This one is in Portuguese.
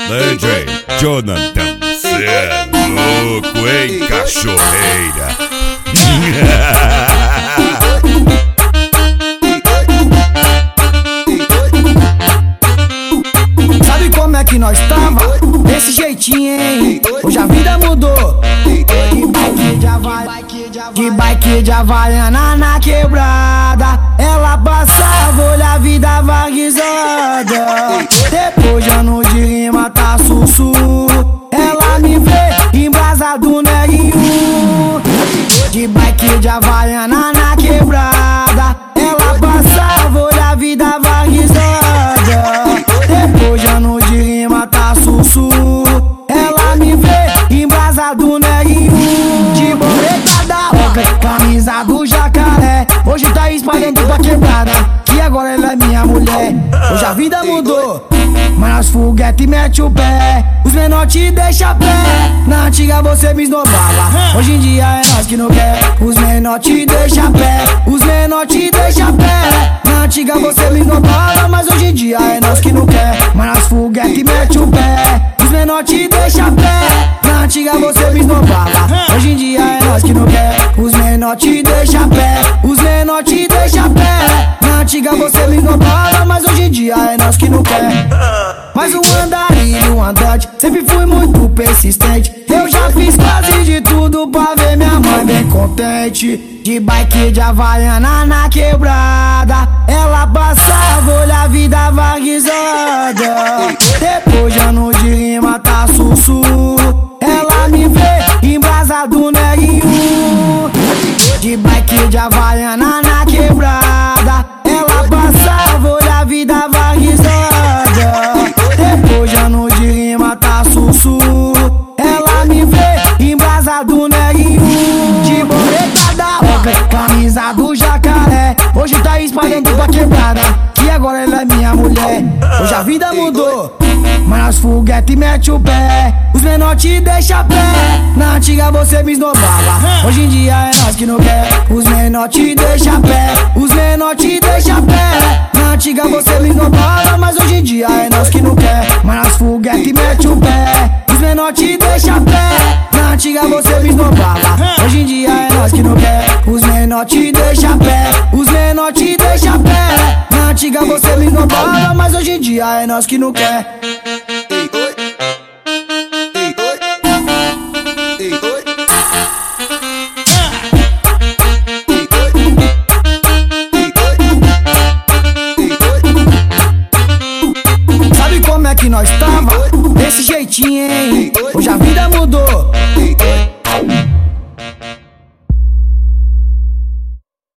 DJ Jonathan, cê é louco, hein, cachorreira? Sabe como é que nós tava? Desse jeitinho, hein? Hoje a vida mudou. De bike de Havaiana na quebrada, ela passava, olha a vida vaguizada. Depois de ano de rima tá sussu, ela me vê embrasado neguinho. De bike de Havaiana na quebrada, ela passava, olha a vida vaguizada. Depois de ano de rima tá sussu, ela me vê embrasado neguinho. De boreta da roca, camisa do jacaré, hoje tá espalhando pra quebrada, que agora ela é minha mulher. Hoje a vida mudou, mas as foguete mete o pé, os menor te deixa pé. Na antiga você me esnobava, hoje em dia é nós que não quer. Os menor te deixa pé, os menor te deixa pé. Na antiga você me esnobava, mas hoje em dia é nós que não quer. Mas as foguete mete o pé, os menor te deixa pé. Na antiga você me esnobava, hoje em dia é nós que não quer. Os menor te deixa pé, os menor te deixa pé. Na antiga você me esnobava, mas hoje em dia é nós que não quer. Mas o andarilho, o andante, sempre fui muito persistente. Eu já fiz quase de tudo pra ver minha mãe bem contente. De bike de Havaiana na quebrada, ela passava, olha a vida vaguizada. Depois de ano de rima tá sussu, ela me vê embrasado neguinho. De bike de Havaiana na quebrada, ela passava, olha a vida vaguizada. Depois de ano de rima tá sussu, ela me vê embrasado neguinho. De boreta da roca, camisa do jacaré, hoje tá espalhando pra quebrada, que agora ela é minha mulher. Hoje a vida mudou, mas as foguete mete o pé, os menor te deixa pé. Na antiga você me esnobava, hoje em dia é nós que não quer. Os menor te deixa pé, os menor te deixa pé. Na antiga você me esnobava, mas hoje em dia é nós que não quer. Mas as foguete mete o pé, os menor te deixa pé. Na antiga você me esnobava, hoje em dia é nós que não quer. Os menor te deixa pé, os menor te deixa pé. Na antiga você me esnobava, mas hoje em dia é nós que não quer. Sabe como é que nós tava? Desse jeitinho, hein? Hoje a vida mudou,